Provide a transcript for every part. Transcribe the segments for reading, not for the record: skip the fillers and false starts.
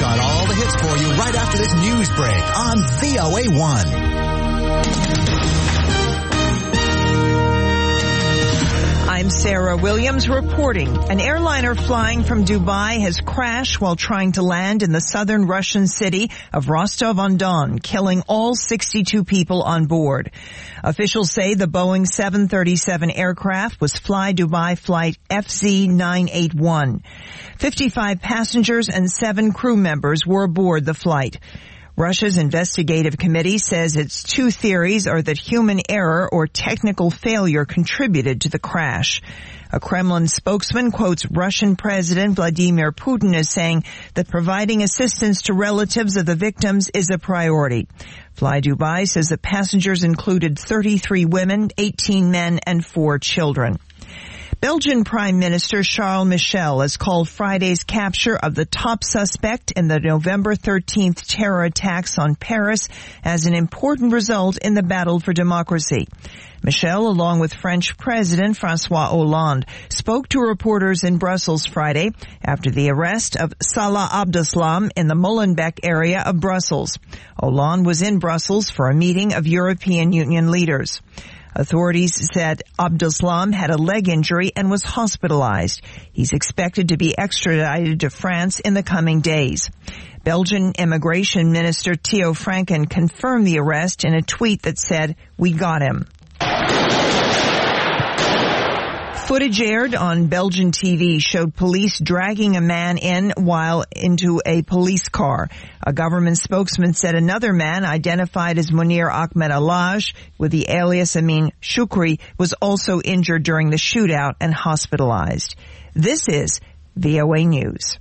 got all the hits for you right after this news break on VOA1. I'm Sarah Williams reporting. An airliner flying from Dubai has crashed while trying to land in the southern Russian city of Rostov-on-Don, killing all 62 people on board. Officials say the Boeing 737 aircraft was Fly Dubai flight FZ981. 55 passengers and 7 crew members were aboard the flight. Russia's investigative committee says its two theories are that human error or technical failure contributed to the crash. A Kremlin spokesman quotes Russian President Vladimir Putin as saying that providing assistance to relatives of the victims is a priority. Fly Dubai says the passengers included 33 women, 18 men, and 4 children. Belgian Prime Minister Charles Michel has called Friday's capture of the top suspect in the November 13th terror attacks on Paris as an important result in the battle for democracy. Michel, along with French President François Hollande, spoke to reporters in Brussels Friday after the arrest of Salah Abdeslam in the Molenbeek area of Brussels. Hollande was in Brussels for a meeting of European Union leaders. Authorities said Abdeslam had a leg injury and was hospitalized. He's expected to be extradited to France in the coming days. Belgian Immigration Minister Theo Franken confirmed the arrest in a tweet that said, "We got him." Footage aired on Belgian TV showed police dragging a man into a police car. A government spokesman said another man, identified as Munir Ahmed Alaj with the alias Amin Shukri, was also injured during the shootout and hospitalized. This is VOA News.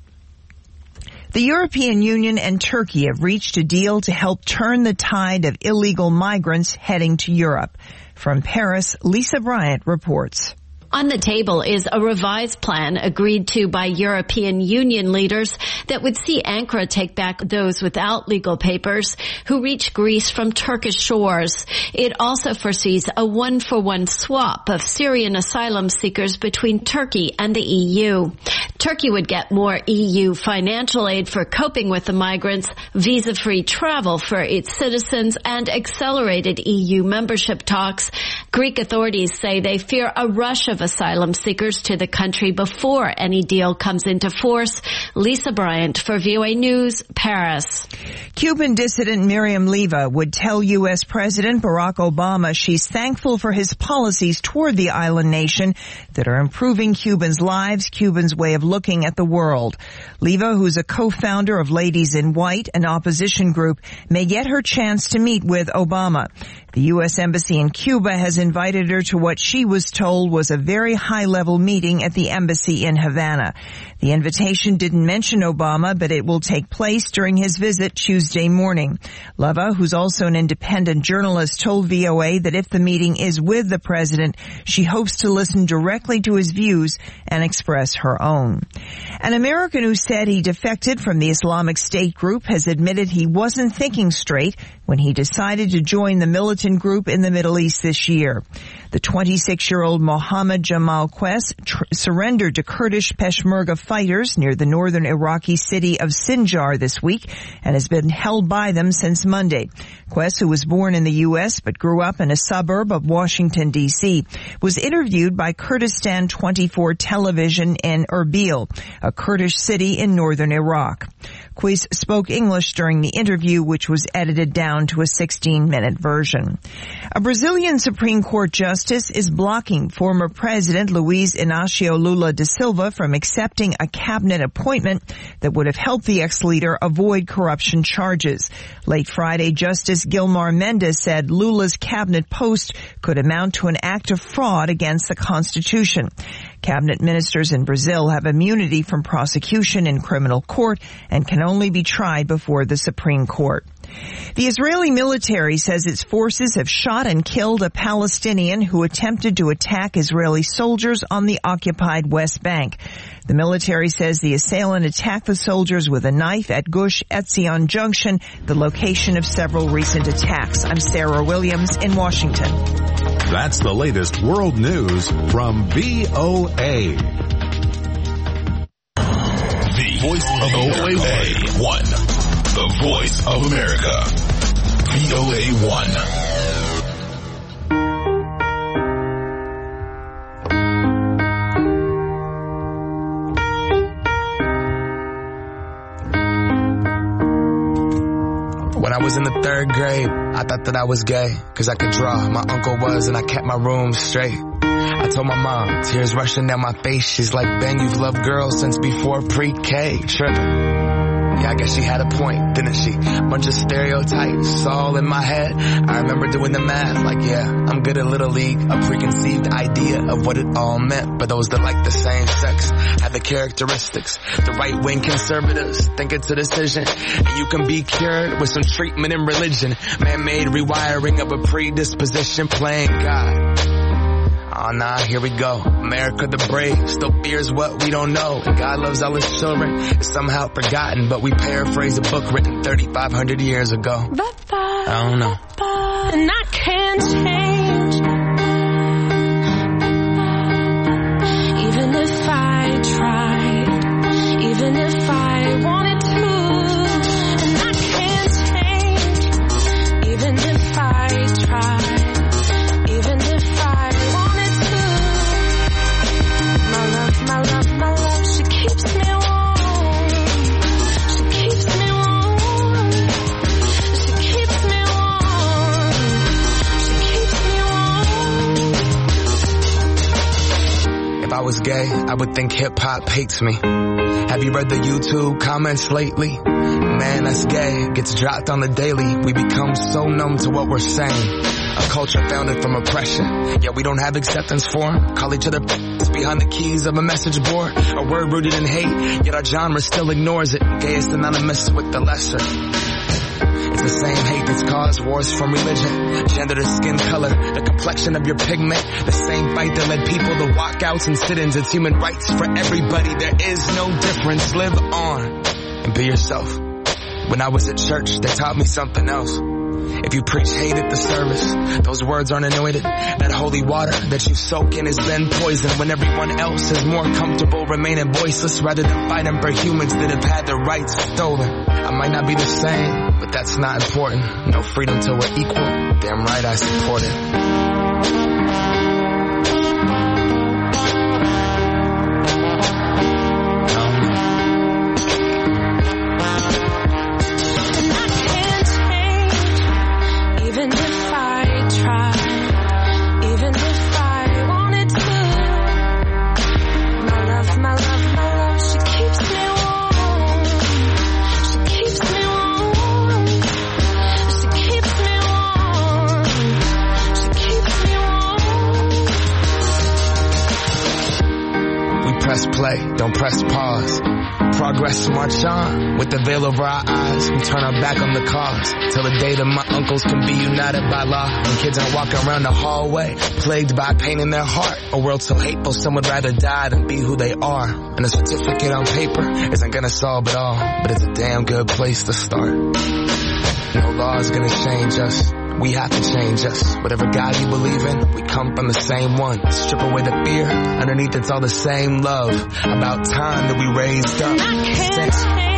The European Union and Turkey have reached a deal to help turn the tide of illegal migrants heading to Europe. From Paris, Lisa Bryant reports. On the table is a revised plan agreed to by European Union leaders that would see Ankara take back those without legal papers who reach Greece from Turkish shores. It also foresees a one-for-one swap of Syrian asylum seekers between Turkey and the EU. Turkey would get more EU financial aid for coping with the migrants, visa-free travel for its citizens, and accelerated EU membership talks. Greek authorities say they fear a rush of asylum seekers to the country before any deal comes into force. Lisa Bryant for VOA News, Paris. Cuban dissident Miriam Leva would tell U.S. President Barack Obama she's thankful for his policies toward the island nation that are improving Cubans' lives, Cubans' way of looking at the world. Leva, who's a co-founder of Ladies in White, an opposition group, may get her chance to meet with Obama. The U.S. Embassy in Cuba has invited her to what she was told was a very high-level meeting at the embassy in Havana. The invitation didn't mention Obama, but it will take place during his visit Tuesday morning. Leva, who's also an independent journalist, told VOA that if the meeting is with the president, she hopes to listen directly to his views and express her own. An American who said he defected from the Islamic State group has admitted he wasn't thinking straight when he decided to join the militant group in the Middle East this year. The 26-year-old Mohammed Jamal Quess surrendered to Kurdish Peshmerga fighters near the northern Iraqi city of Sinjar this week and has been held by them since Monday. Quess, who was born in the U.S. but grew up in a suburb of Washington, D.C., was interviewed by Kurdistan 24 television in Erbil, a Kurdish city in northern Iraq. Quess spoke English during the interview, which was edited down to a 16-minute version. A Brazilian Supreme Court justice is blocking former President Luiz Inácio Lula da Silva from accepting a cabinet appointment that would have helped the ex-leader avoid corruption charges. Late Friday, Justice Gilmar Mendes said Lula's cabinet post could amount to an act of fraud against the Constitution. Cabinet ministers in Brazil have immunity from prosecution in criminal court and can only be tried before the Supreme Court. The Israeli military says its forces have shot and killed a Palestinian who attempted to attack Israeli soldiers on the occupied West Bank. The military says the assailant attacked the soldiers with a knife at Gush Etzion Junction, the location of several recent attacks. I'm Sarah Williams in Washington. That's the latest world news from VOA. The voice of VOA1. The voice of America. VOA1. When I was in the 3rd grade, I thought that I was gay, cause I could draw. My uncle was, and I kept my room straight. I told my mom, tears rushing down my face. She's like, Ben, you've loved girls since before pre-K. Tripping. Yeah, I guess she had a point, didn't she? Bunch of stereotypes all in my head. I remember doing the math, like, yeah, I'm good at Little League. A preconceived idea of what it all meant. But those that like the same sex have the characteristics. The right-wing conservatives think it's a decision. And you can be cured with some treatment in religion. Man-made rewiring of a predisposition, playing God. Oh nah, here we go. America the brave still fears what we don't know. And God loves all his children. It's somehow forgotten, but we paraphrase a book written 3,500 years ago. I don't know. And I can't change. Even if I tried, even if I wanted to. And I can't change. Even if I tried. My love, she keeps me warm. She keeps me warm. She keeps me warm. She keeps me warm. If I was gay, I would think hip-hop hates me. Have you read the YouTube comments lately? Man, that's gay. Gets dropped on the daily. We become so numb to what we're saying. A culture founded from oppression. Yeah, we don't have acceptance for them. Call each other behind the keys of a message board. A word rooted in hate, yet our genre still ignores it. Gay is synonymous with the lesser. It's the same hate that's caused wars from religion, gender to skin color, the complexion of your pigment. The same fight that led people to walkouts and sit-ins. It's human rights for everybody. There is no difference. Live on and be yourself. When I was at church, they taught me something else. If you preach hate at the service, those words aren't anointed. That holy water that you soak in has been poisoned when everyone else is more comfortable remaining voiceless rather than fighting for humans that have had their rights stolen. I might not be the same, but that's not important. No freedom till we're equal. Damn right I support it. Press play, don't press pause. Progress march on. With the veil over our eyes, we turn our back on the cause. Till the day that my uncles can be united by law. When kids aren't walking around the hallway, plagued by pain in their heart. A world so hateful, some would rather die than be who they are. And a certificate on paper isn't gonna solve it all, but it's a damn good place to start. No law is gonna change us. We have to change us. Whatever God you believe in, we come from the same one. Strip away the fear, underneath it's all the same love. About time that we raised up. I can't change.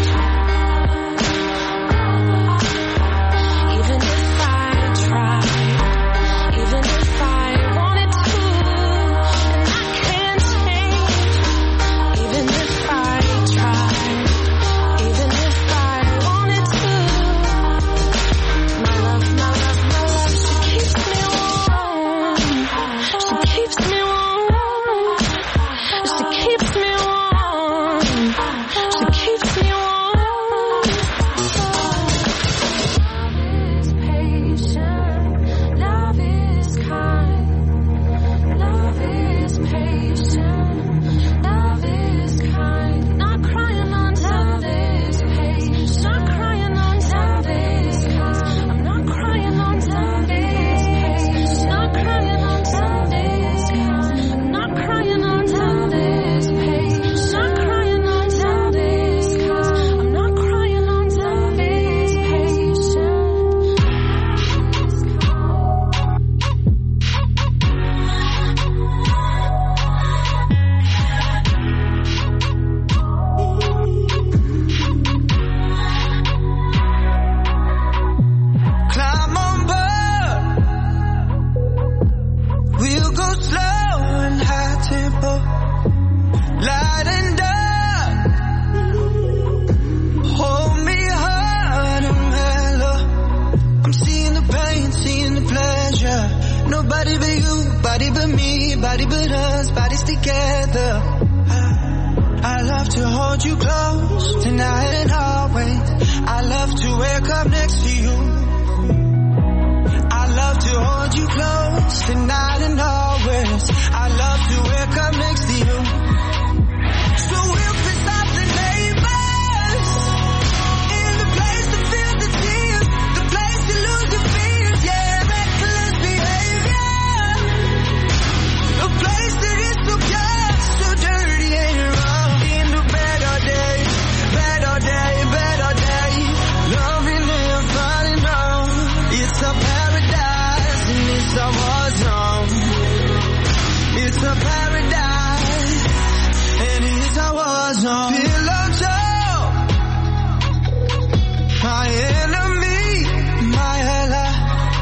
Even if I tried, even if I wanted to. And I can't change. Even if I tried, even if I wanted to. My love, she keeps me warm. She keeps me warm. She keeps me warm. She keeps lightened up. Hold me hard and mellow. I'm seeing the pain, seeing the pleasure. Nobody but you, body but me, body but us, bodies together. I love to hold you close, tonight and always. I love to wake up next to you. I love to hold you close, tonight and always. I love to wake up next to you. So we'll piss off the neighbors, in the place to feel the tears, the place to lose your fears, yeah, reckless behavior. A place that is so pure, so dirty and wrong. In the better day, better day, better day. Loving and falling on. It's a paradise and it's a war zone. It's a paradise and it's a war zone. Pillow talk, my enemy, my ally.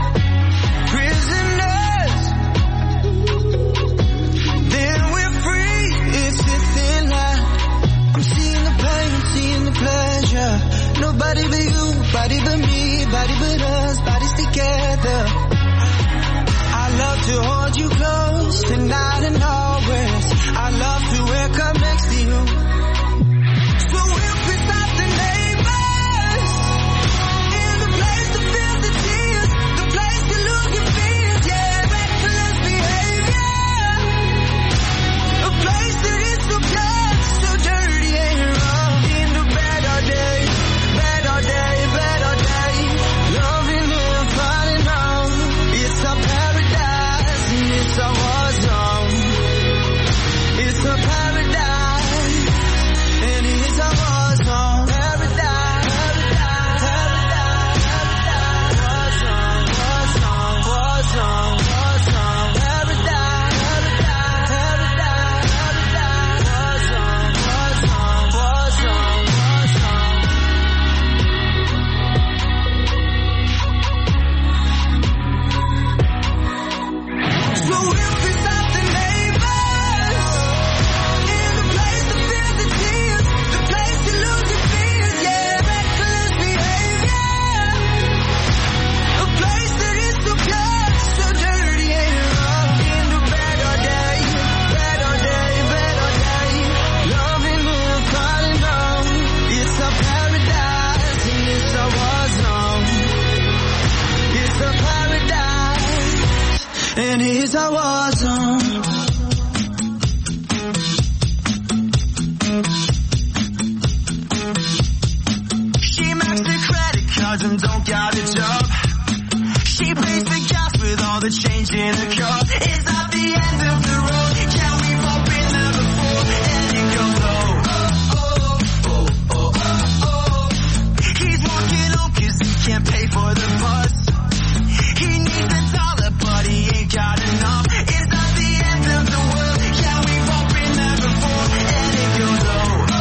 Prisoners, then we're free. It's a thin line. I'm seeing the pain, seeing the pleasure. Nobody but you, body but me, body but us, bodies together. I love to hold you close, tonight and always. I love to wake up next to you. So we'll piss off the neighbors, in the place to feel the tears, the place to lose your fears, yeah, reckless behavior. A place that is so pure, so dirty and wrong. In the better day, better day, better day. Loving and falling on. It's a paradise and it's a war zone. It's a paradise and it's a war zone. Paradise, paradise, paradise, war zone, war zone, war zone, paradise, paradise, paradise, war zone, war zone, war zone. So we'll piss off the neighbors, in the place to feel the tears, the place to lose your fears, yeah, reckless behavior. A place that is so pure, so dirty and wrong. In the better day, better day, better day. Loving and falling on. It's a paradise and it's a war zone. It's a paradise and it's a war zone. She maxed the credit cards and don't got a job. She pays the gas with all the change in her car. It's not the end of the road. Yeah, we've all been there before. And it goes He's walking home 'cause he can't pay for the bus. He needs a dollar, but he ain't got enough. It's not the end of the world. Yeah, we've all been there before. And it goes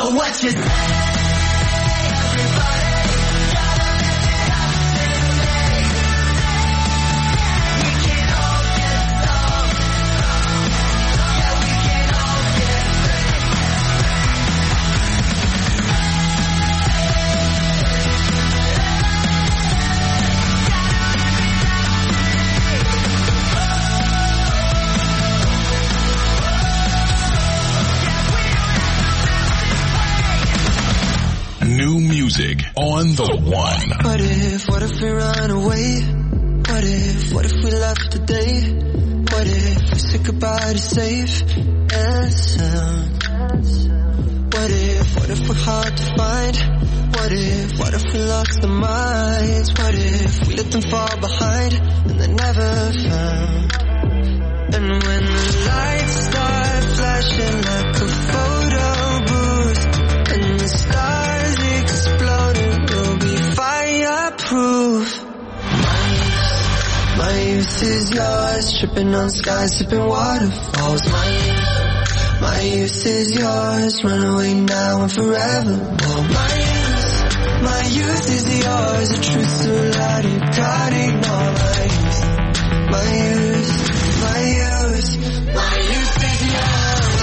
So what you say? New music on the one. What if we run away? What if we left today? What if we said goodbye to safe and sound? What if we're hard to find? What if we lost our minds? What if we let them fall behind and they're never found? And when the lights start flashing like a photo booth and the stars exploding, we'll be fireproof. My youth is yours, tripping on skies, sipping waterfalls. My youth is yours, run away now and forevermore. My youth is yours, the truth so loud you can't ignore. My youth is yours.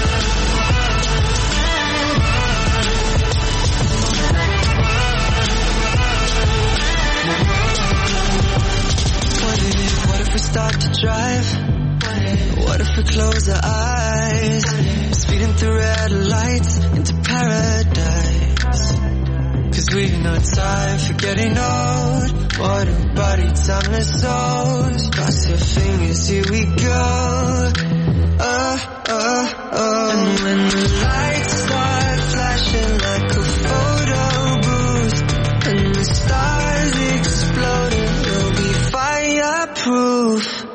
What if we start to drive? What if we close our eyes? Speeding through red lights into paradise. Cause we've no time for getting old. Modern body, timeless souls. Cross your fingers, here we go. And when the lights start flashing like a photo booth and the stars exploding, we'll be fireproof.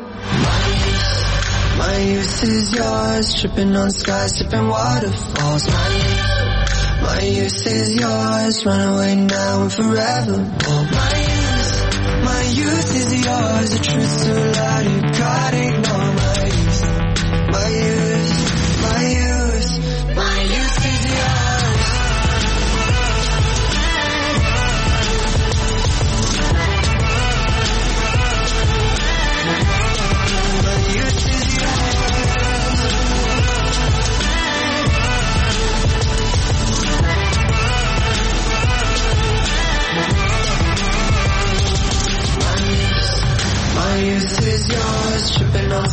My youth is yours, tripping on skies, sipping waterfalls. My youth is yours, run away now and forevermore. My youth is yours, the truth so loud you can't ignore. My youth is yours. My youth is My youth is yours, tripping on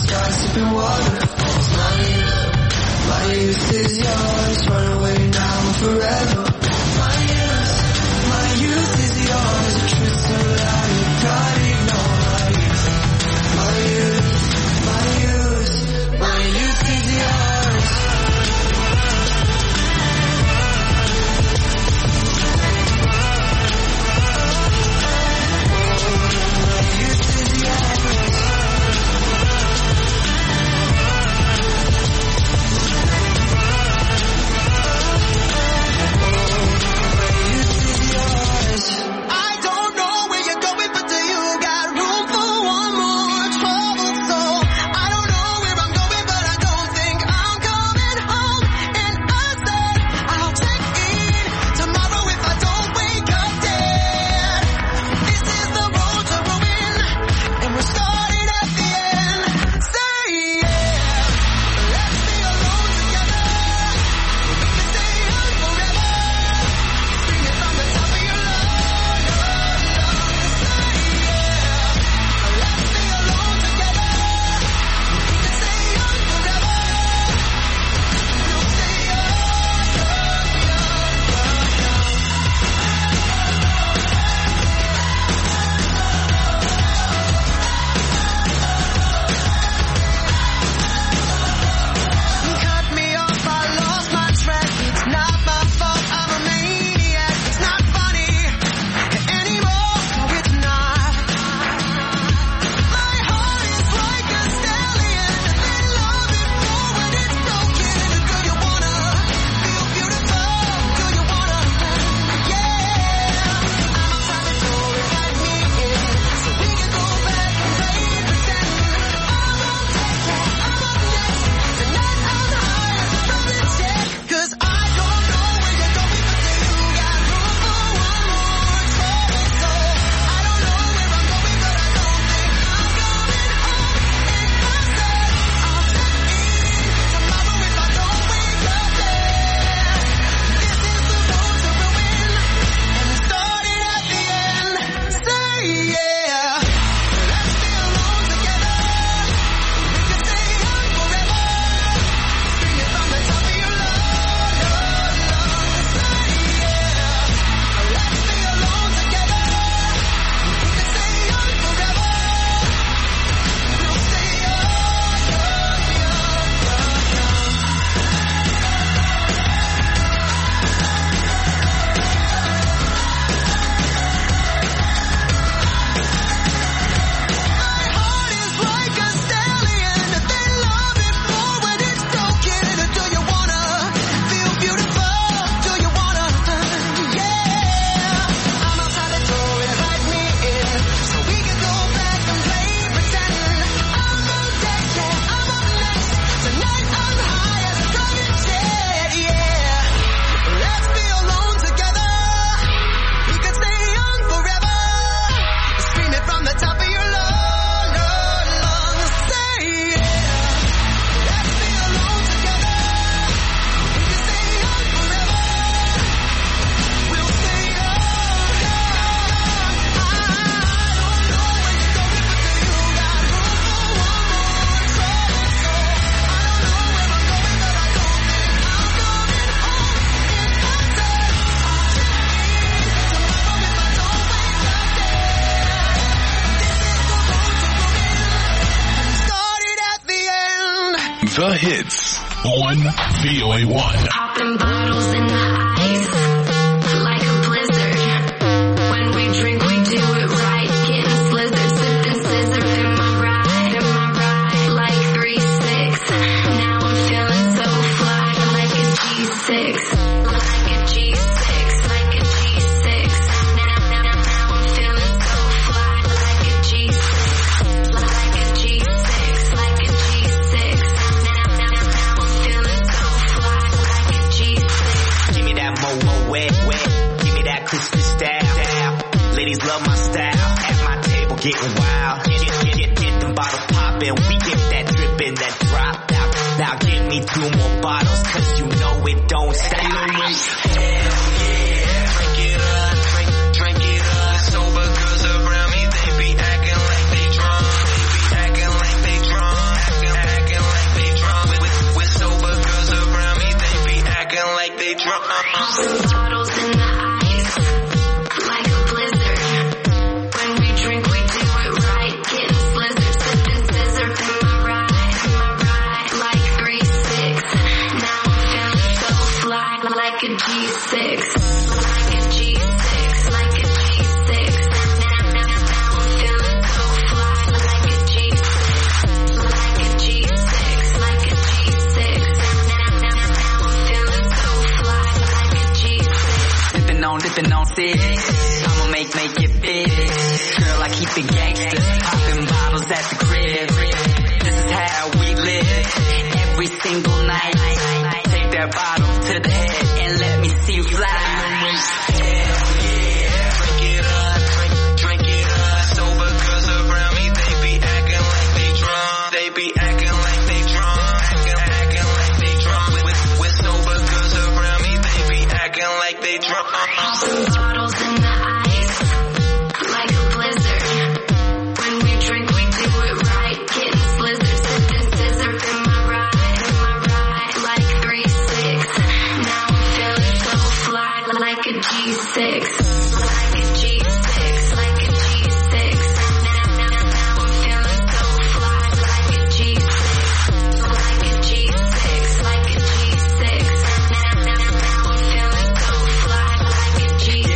The hits on VOA1. Popping bottles in the ice like a blizzard. When we drink, we do it right. Getting slizzard, sipping scissor in my ride, like 3-6. Now I'm feeling so fly, like a G6, like a G6, like a G6. Now I'm feeling so fly, like a G6, like a G6, like a G6. Now I'm feeling so fly, like a G6. Give me that mo wet. Give me that crispy style. Ladies love my style. At my table getting wild. Get them bottles poppin'. We get that drippin', that drop out. Now give me 2 more bottles, cause you know it don't stop. Hell yeah. Drink it up. Drink it up. Sober girls around me, they be acting like they drunk. Acting like they drunk. Acting like they drunk. With sober girls around me, they be acting like they drunk. Bottles in the ice like a blizzard. When we drink, we do it right. Getting slizzard, sipping scissor in my ride, like 3-6. Now I'm feeling so fly, like a G6, like a G6, like a G6. Now I'm feeling so fly, like a G6, like a G6, like a G6. Now I'm feeling so fly, like a G6. Dipping on six. I'ma make it big. Girl, I keep it gangster. Popping bottles at the crib. This is how we live. Every single night. Take that bottle to the head and let me see you fly. Hell yeah. Drink it up. Drink it up. Sober girls around me, they be acting like they drunk. They be acting like they drunk. Acting like they drunk. With sober girls around me, they be acting like they drunk. Bottles in the ice like a blizzard. When we drink, we do it right. Getting slizzard, sipping scissor in my ride, like 3-6. Now I'm feeling so fly, like a G6, like a G6, like a G6. Now I'm feeling so fly, like a G6, like a G6, like a G6. Now I'm feeling so fly, like a G6.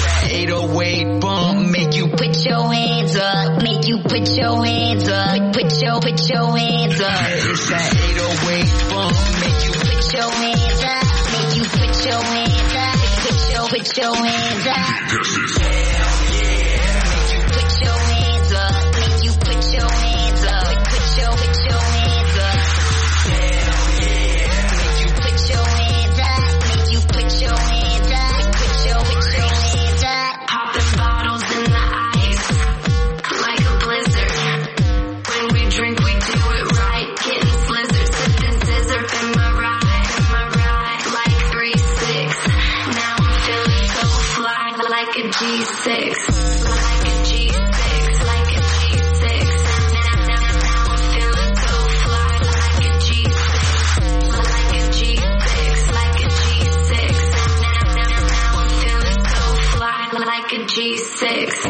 808 bump, make you put your hands up, make you put your hands up, put your hands up. It's that 808 bump, make you put your hands up, make you put your hands up, put your hands up. Hell yeah, make you put your hands up, make you put your hands up, put your hands up. Hell yeah, make you put your hands up, make you put your hands up, put your hands up. Popping bottles in the ice like a blizzard. When we drink, we do it right. Getting slizzard, sipping scissor in my ride, like 3-6. Now I'm feeling so fly, like a G6, like a G6, like a G6. Now I'm feeling so fly, like a G6, like a G6, like a G6. Now I'm feeling so fly, like a G6.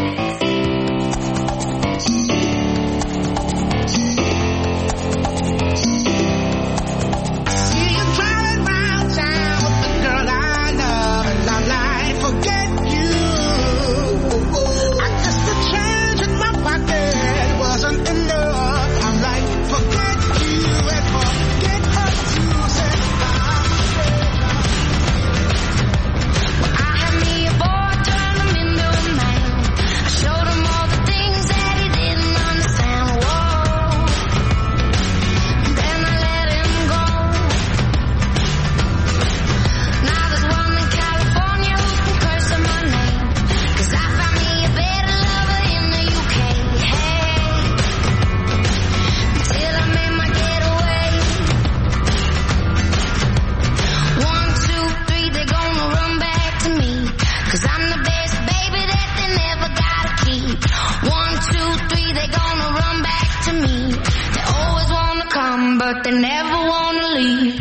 but they never wanna leave.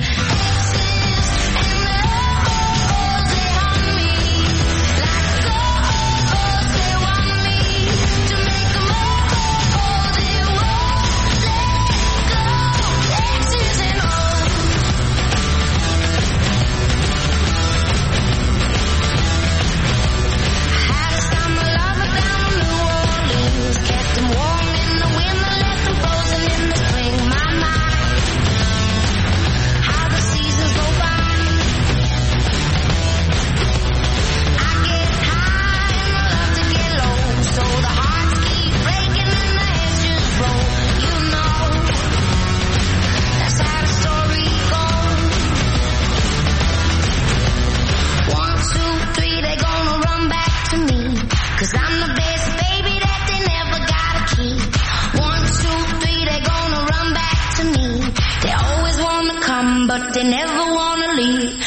Exes and but they never wanna leave.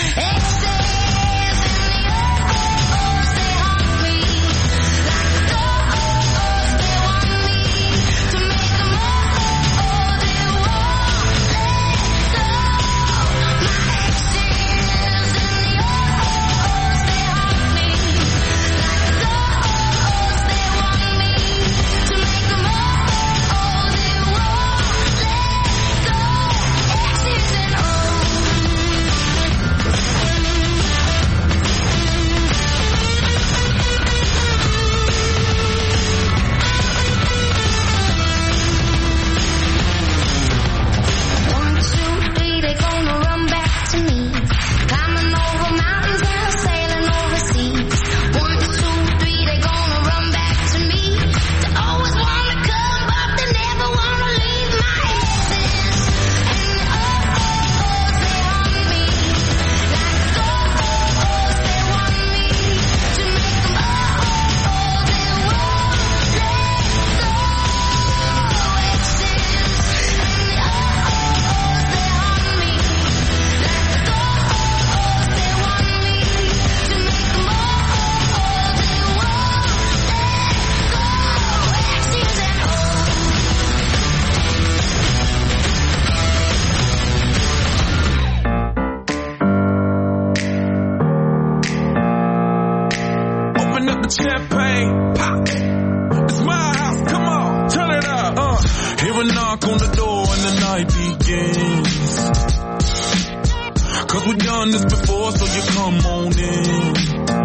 Champagne, pop. It's my house, come on, turn it up. Hear a knock on the door and the night begins. Cause we've done this before, so you come on in.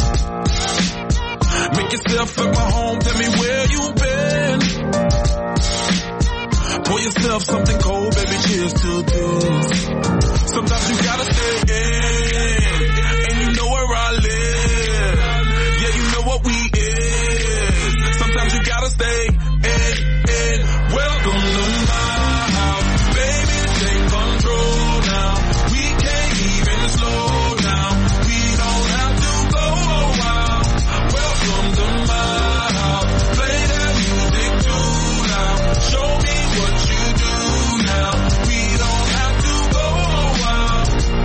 Make yourself at my home, tell me where you've been. Pour yourself something cold, baby, cheers to this. Sometimes you gotta stay in, and you know where I live. Yeah, you know what we is. Sometimes you gotta stay in. Welcome to my house, baby, take control now. We can't even slow down. We don't have to go a while. Welcome to my house, play that music too loud. Show me what you do now. We don't have to go a while.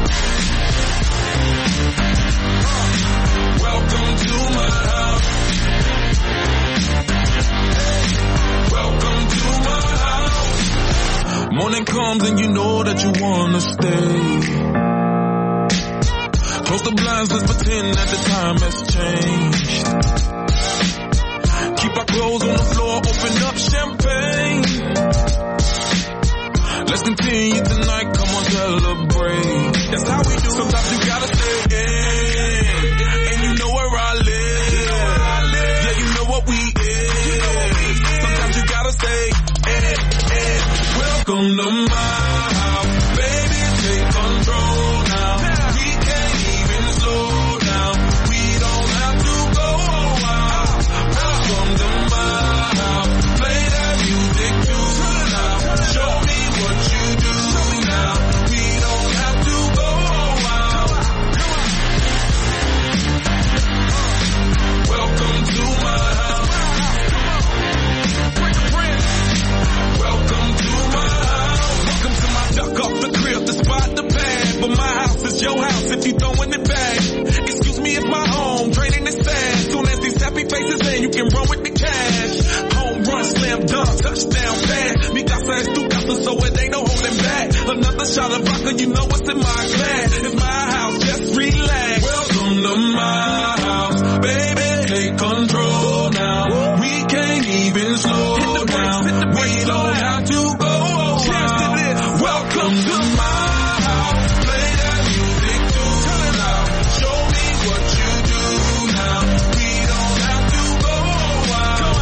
Welcome to my house. Welcome to my house. Morning comes and you know that you wanna stay. Close the blinds, let's pretend that the time has changed. Keep our clothes on the floor, open up champagne. Let's continue tonight, come on, celebrate. That's how we do. Sometimes you gotta stay in, and you know where I live. Yeah, you know what we is. Sometimes you gotta stay in. Welcome to my house, baby, take control now. We can't even slow down. We don't have to go a while. Welcome to my house, play that music too loud. Show me what you do now. We don't have to go a while. Welcome to my house. Welcome to my house. Welcome to my duck off the crib, the spot, the pad. But my house is your house if you throwing it back. Excuse me if my home draining is sad. Soon as these happy faces in, you can run with the cash. Home run, slam dunk, touchdown pass. Mi casa es tu casa, so it ain't no holding back. Another shot of vodka, you know what's in my glass. It's my house, just relax. Welcome to my house, baby, take control now. We can't even slow down. We don't have to go a while. Welcome to my house, play that music too loud. Show me what you do now. We don't have to go a while.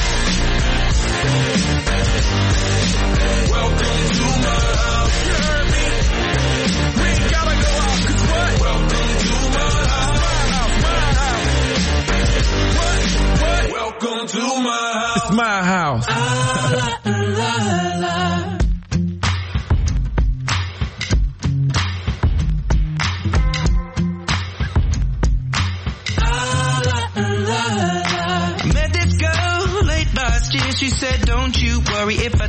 Welcome to my house. You heard me? We ain't gotta go out, 'cause what? Welcome to my house. My house, my house. What?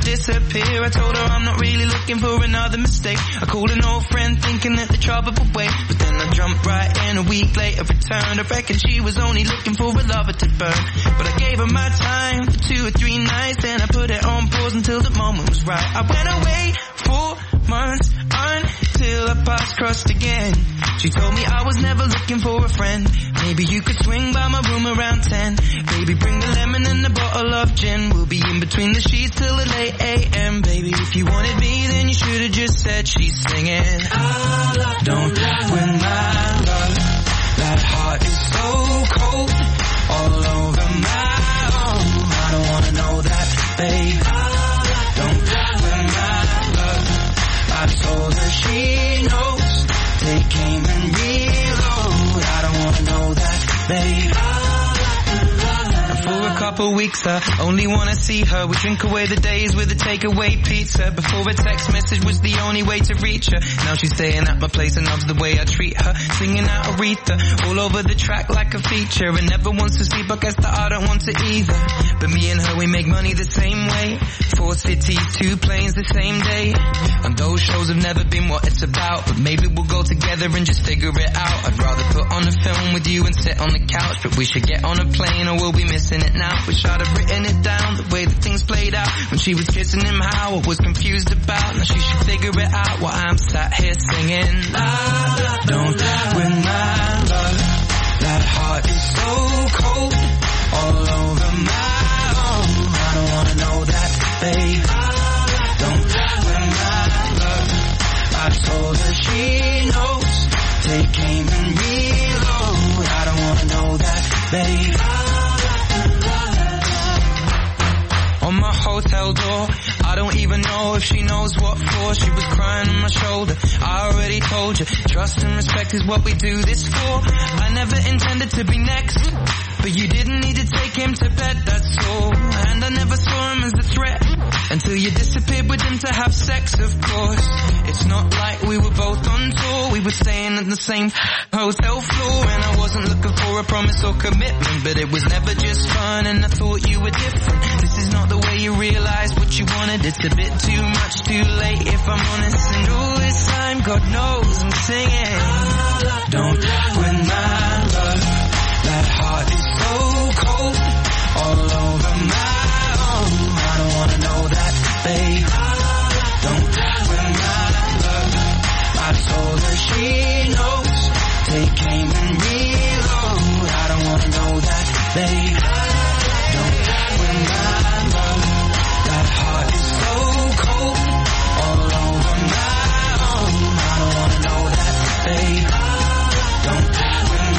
disappear. I told her I'm not really looking for another mistake. I called an old friend thinking that the trouble would wait, but then I jumped right in. A week later returned. I reckon she was only looking for a lover to burn, but I gave her my time for 2 or 3 nights. Then I put it on pause until the moment was right. I went away 4 months until our paths crossed again. She told me I was never looking for a friend. Maybe you could swing by my room around 10. Baby, bring the lemon and a bottle of gin. We'll be in between the sheets till the late AM. Baby, if you wanted me, then you should have just said she's singing. Don't win my love. That heart is so cold, all over my own. I don't wanna know that, babe. Don't win my love. I told her she knows. Take aim and reload. I don't wanna know that, babe. For a couple weeks I only wanna see her. We drink away the days with a takeaway pizza. Before a text message was the only way to reach her. Now she's staying at my place and loves the way I treat her. Singing out Aretha all over the track like a feature. And never wants to sleep, I guess that I don't want to either. But me and her, we make money the same way. 4 cities, 2 planes the same day. And those shows have never been what it's about, but maybe we'll go together and just figure it out. I'd rather put on a film with you and sit on the couch, but we should get on a plane or we'll be missing it now. Wish I'd have written it down, the way that things played out. When she was kissing him, how I was confused about. Now she should figure it out while I'm sat here singing. Don't win my love. That heart is so cold, all over my own. I don't wanna know that, babe. Don't win my love. I told her she knows. Take aim and reload. I don't wanna know that, babe. On my hotel door, I don't even know if she knows what for. She was crying on my shoulder. I already told you, trust and respect is what we do this for. I never intended to be next, but you didn't need to take him to bed, that's all. And I never saw him as a threat until you disappeared with him to have sex, of course. It's not like we were both on tour. We were staying at the same hotel floor. And I wasn't looking for a promise or commitment, but it was never just fun and I thought you were different. This is not the way you realize what you wanted. It's a bit too much too late if I'm honest. And all this time, God knows I'm singing. Don't win my love. That heart is so cold, all over my own. I don't wanna know that, babe. Don't win my love. I told her she knows. Take aim and reload. I don't wanna know that, babe. Don't win my love. That heart is so cold, all over my own. I don't wanna know that, babe. Don't win my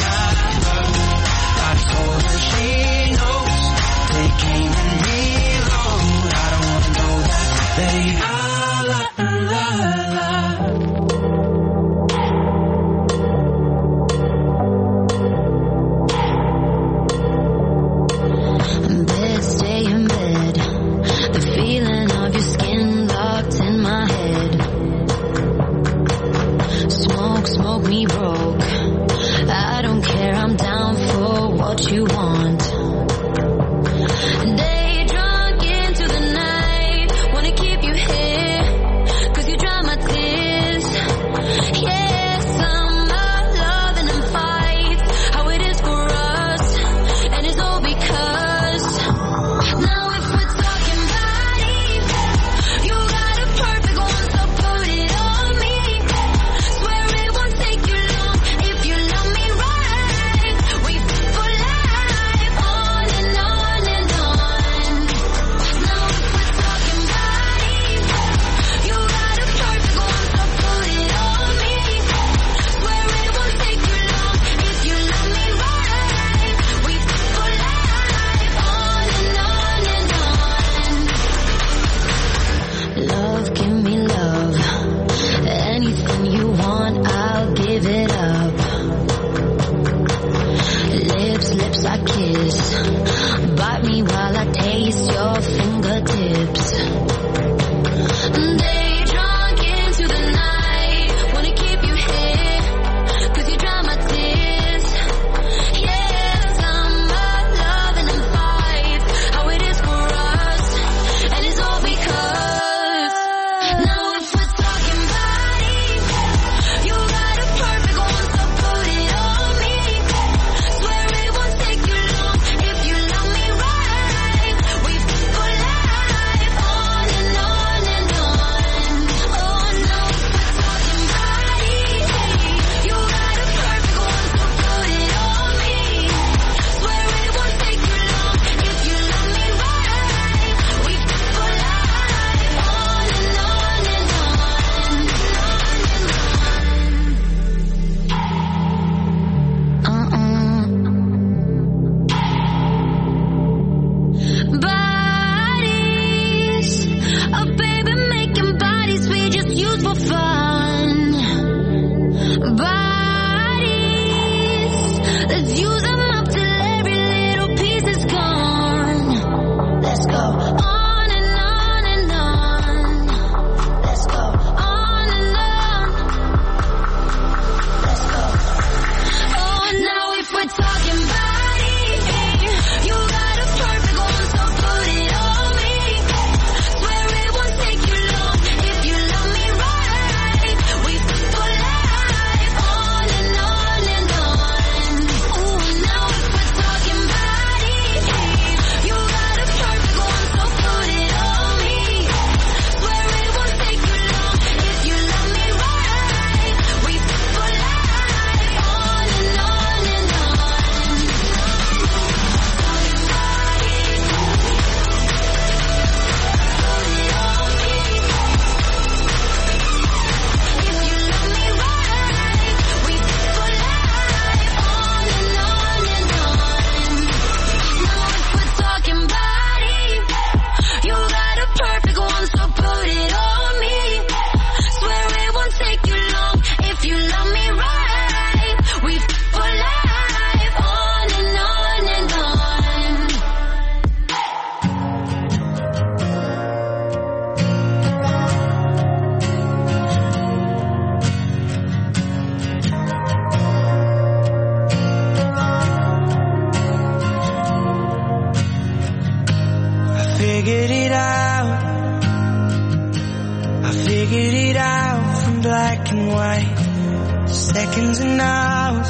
and white, seconds and hours.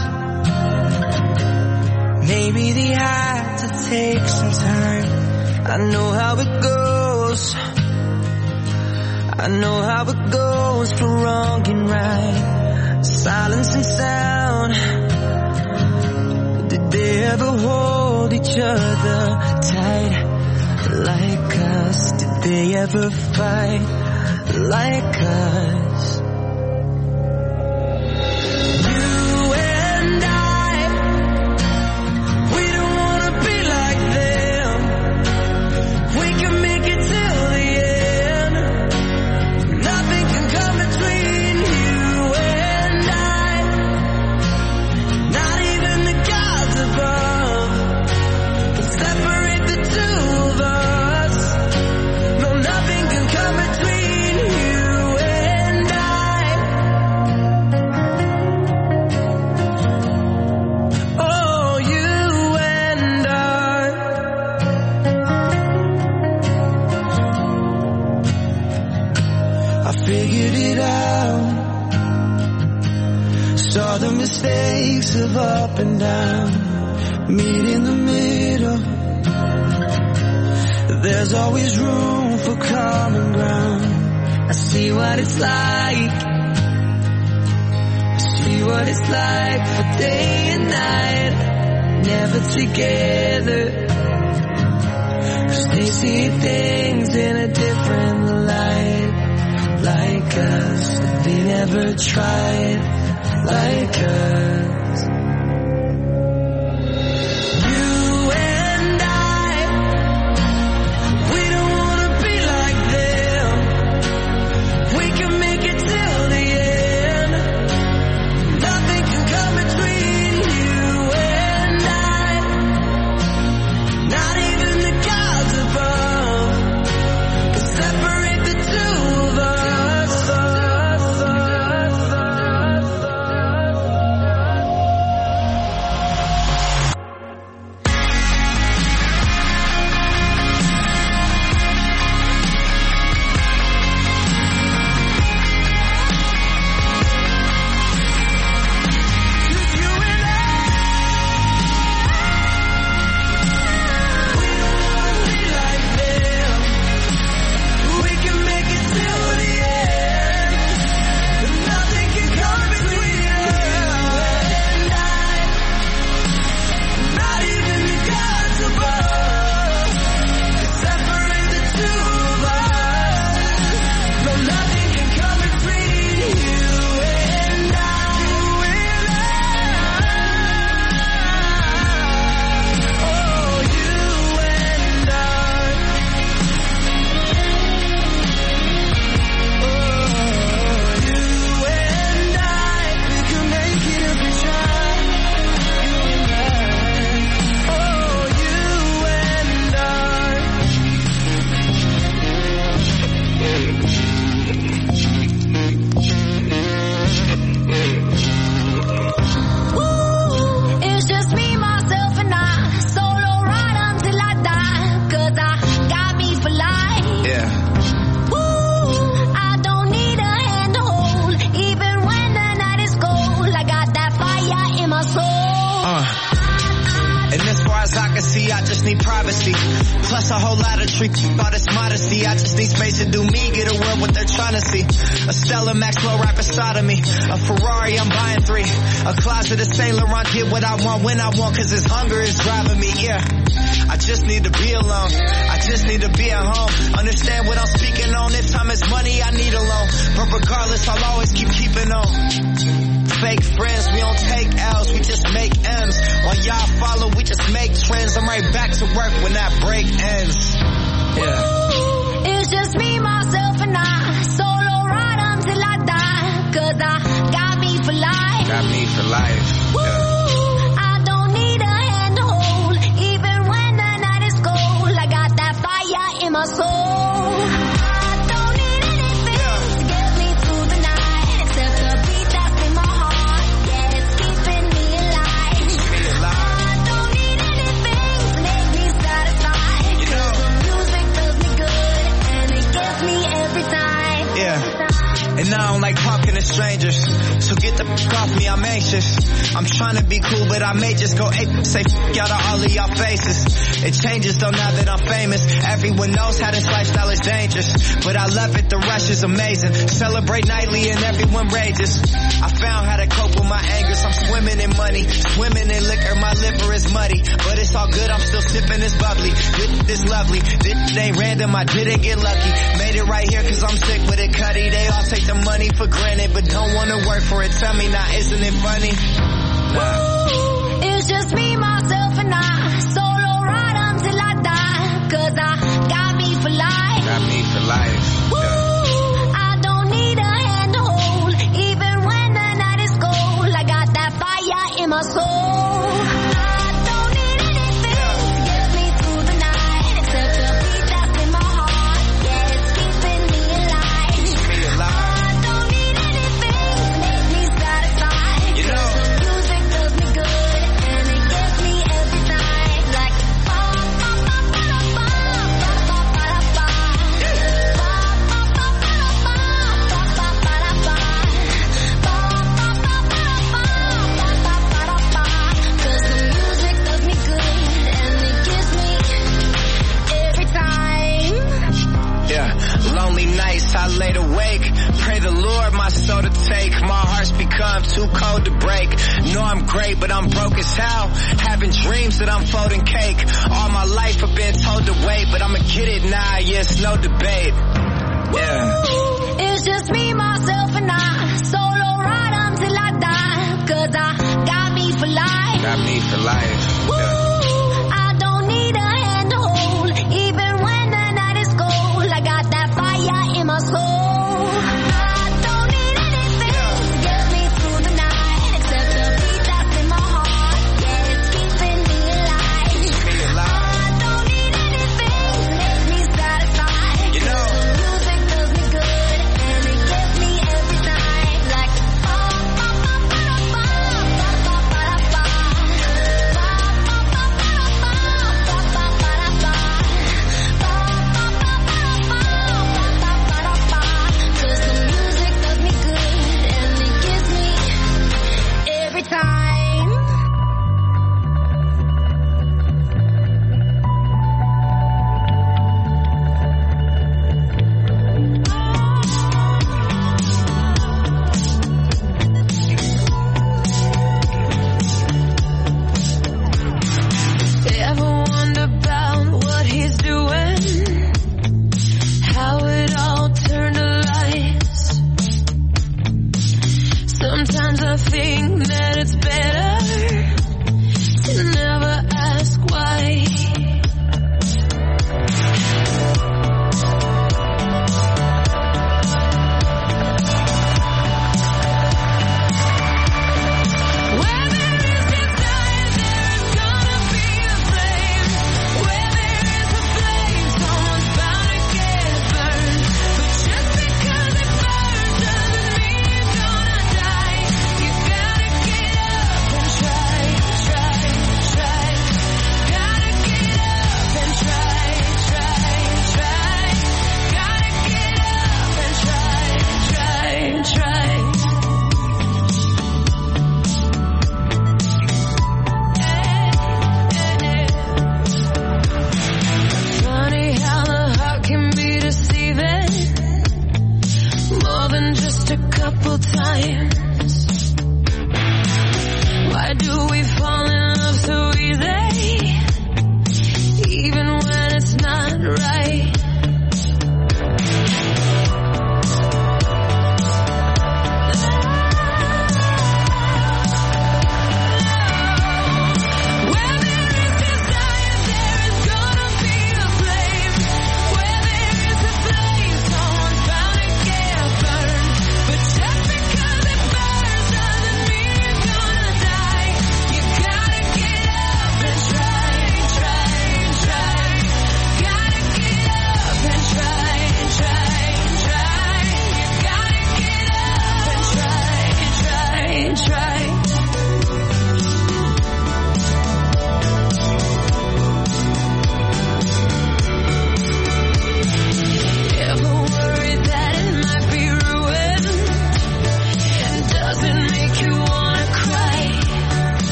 Maybe they had to take some time. I know how it goes. I know how it goes for wrong and right. Silence and sound. Did they ever hold each other tight like us? Did they ever fight like us? You and I, we don't wanna be like them. We can make it till the end. Nothing can come between you and I. Not even the gods above can separate the two of us. No, nothing can come between you and I. Oh, you and I. I figured it out. Saw the mistakes of up and down. Meet in the middle. There's always room for common ground. I see what it's like. I see what it's like for day and night. Never together. 'Cause they see things in a different light. Like us. They never tried like us. You and I, we don't wanna be like them. We can make it till the end. Nothing can come between you and I. Not even the gods above can separate the two of us. We can make it till the end. Nothing can come between you and I. Not even the gods above can separate the two of us. No, nothing can come between you and I. Oh, you and I. You and I, we can make it if we try. You and I. Oh, you and I. It's just me, myself, and I. Solo ride until I die. 'Cause I got me for life. Yeah. I don't need a hand to hold. Even when the night is cold, I got that fire in my soul. And as far as I can see, I just need privacy. Plus a whole lot of tricks, all this modesty. I just need space to do me, get a world what they're trying to see. A Stella Maxwell right beside of me. A Ferrari, I'm buying 3. A closet of Saint Laurent, get what I want when I want, 'cause this hunger is driving me, yeah. I just need to be alone. I just need to be at home. Understand what I'm speaking on. If time is money, I need a loan. But regardless, I'll always keeping on. Fake friends, we don't take L's, we just make M's. While y'all follow, we just make trends. I'm right back to work when that break ends. Yeah. It's just me, myself, and I. Solo ride until I die. 'Cause I got me for life. Got me for life. Yeah. I don't need a hand to hold. Even when the night is cold, I got that fire in my soul. I don't need anything to get me through the night, except the beat that's in my heart. Yeah, it's keeping me alive. I don't need anything to make me satisfied. 'Cause the music feels me good, and it gets me every time. Yeah. And I don't like talking to strangers. So get the f*** off me, I'm anxious. I'm trying to be cool, but I may just go ape. Say f*** out of all of y'all faces. It changes though now that I'm famous. Everyone knows how this lifestyle is dangerous. But I love it, the rush is amazing. Celebrate nightly and everyone rages. I found how to cope with my angers. I'm swimming in money, swimming in liquor. My liver is muddy, but it's all good, I'm still sipping this bubbly. This lovely, this ain't random, I didn't get lucky. Made it right here cause I'm sick with it, Cuddy. They all take the money for granted, but don't wanna work for it. Tell me now, isn't it funny? Ooh, it's just me, myself, and I. Solo ride until I die. Cause I got me for life. Got me for life. Ooh, I don't need a hand to hold. Even when the night is cold, I got that fire in my soul. I don't need anything to get me through the night. Except the beat that's in my heart. Yeah, it's keeping me alive. I don't need anything to make me satisfied. You know, the music does me good and it gets me every time. Like cause the music does me good and it gives me every time. yeah, lonely nights I laid awake. Pray the Lord my soul to take. My heart's become too cold to break. Know I'm great, but I'm broke as hell. Having dreams that I'm folding cake. All my life I've been told to wait, but I'ma get it now, yeah, it's no debate. Yeah. Ooh, it's just me, myself, and I. Solo ride until I die. Cause I got me for life. Got me for life. Ooh, I don't need a hand to hold. Even when the night is cold, I got that fire in my soul. I don't need anything to get me through the night. Except the beat that's in my heart. Yeah, it's keeping me alive. I don't need anything to make me satisfied. You know, the music does me good and it gets me every time. Like cause the music does me good and it gives me every time. Ever wonder about what he's doing? How it all turned to lies. Sometimes I think that it's better to never ask why. Where there is desire, there is gonna be a flame. Where there is a flame, someone's bound to get burned. But just because it burns doesn't mean you're gonna die. You gotta get up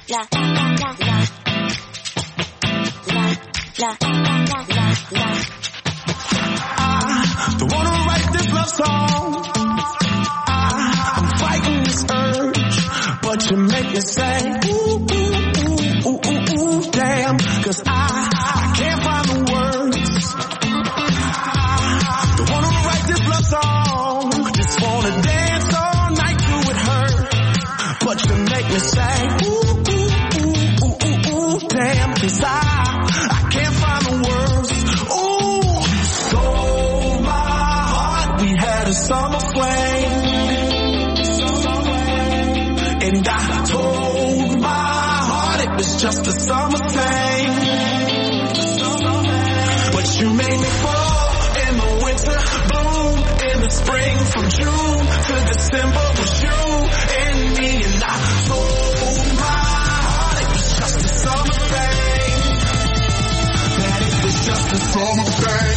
I don't wanna write this love song. I'm fighting this urge, but you make me say, ooh, ooh, ooh, ooh, ooh, ooh, damn, 'cause I can't find the words. I don't wanna write this love song, just wanna dance all night till it hurt, but you make me say, ooh, ooh, ooh, ooh, ooh, ooh, damn, 'cause I can't find the words. Ooh, you stole my heart, we had a summer flame, and I told my heart it was just a summer thing, but you made me fall in the winter, bloom in the spring, from June to December was you and me, and I told my heart it was just a summer thing, that it was just a summer thing.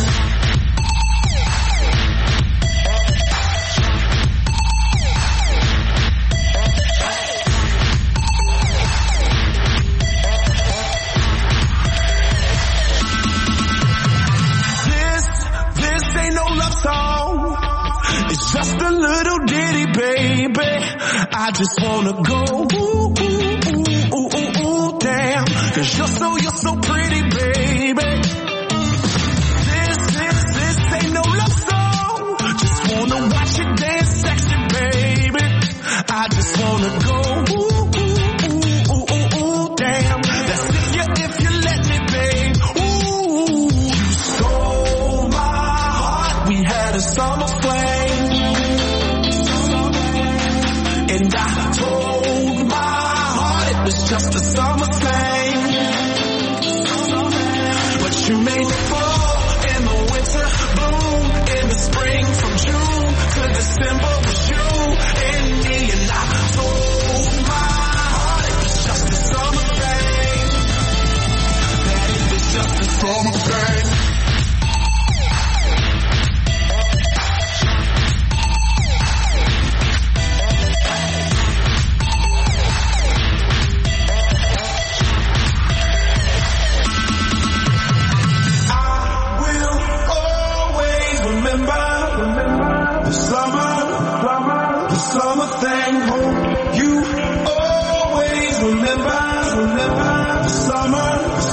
This ain't no love song, it's just a little ditty, baby. I just wanna go, ooh, ooh, ooh, ooh, ooh, ooh, damn, 'cause you're so pretty, baby. This ain't no love song, just wanna watch you dance sexy, baby. I just wanna go, ooh, ooh, ooh, ooh, ooh, ooh, damn. That's if you let me, babe. Ooh, you stole my heart, we had a summer flame, and I told my heart it was just a summer thing, but you made me fall in the winter, bloom in the spring, from June to December was you and me, and I told my heart it was just a summer thing, that it was just a summer thing. The summer thing, hope you always remember the summer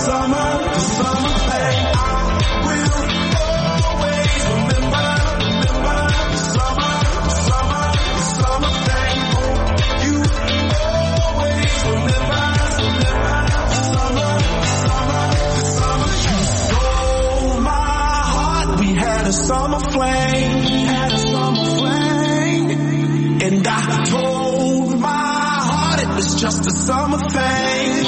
thing. I will always remember the summer thing, hope you always remember the summer. You stole my heart, we had a summer flame, and I told my heart it was just a summer thing,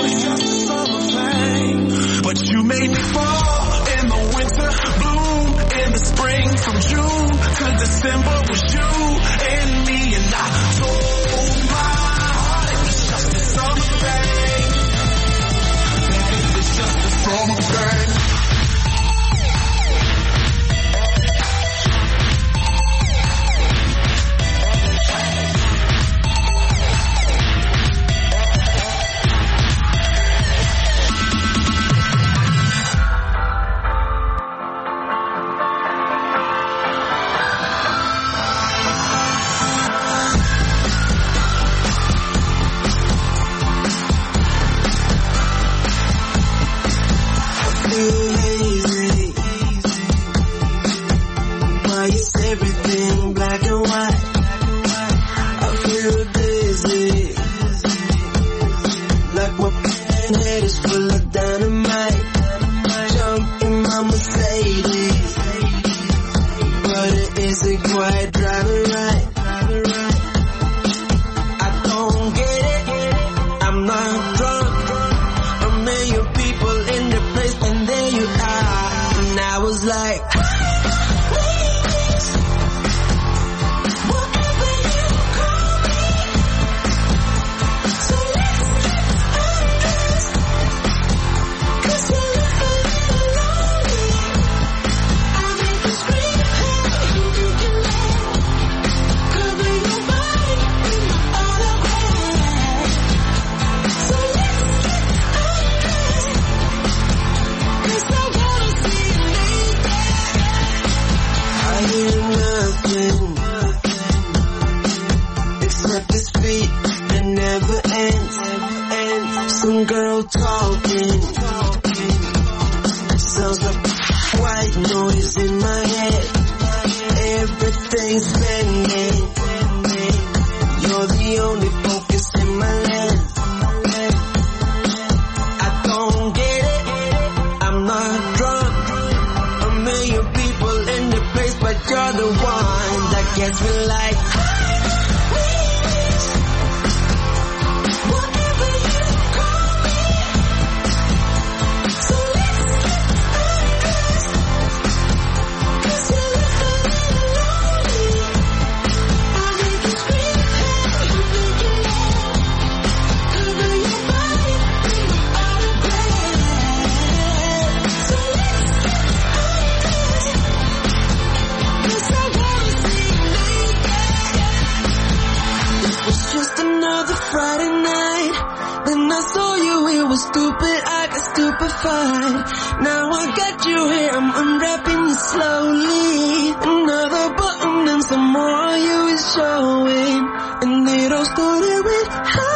but you made me fall in the winter, bloom in the spring, from June to December was you and me, and I told my heart it was just a summer thing, that it was just a summer thing. Everything black and white. I feel dizzy, like my head is full of dynamite. Jump in my Mercedes, but it isn't quite driving right. I don't get it, I'm not drunk. A million people in the place, and there you are. And I was like, Some girl talking. Sounds like white noise in my head. Everything's bending. You're the only focus in my lens. I don't get it. I'm not drunk. A million people in the place, but you're the one that gets me like. Friday night, then I saw you, it was stupid, I got stupefied. Now I got you here, I'm unwrapping you slowly. Another button and some more of you is showing. And it all started with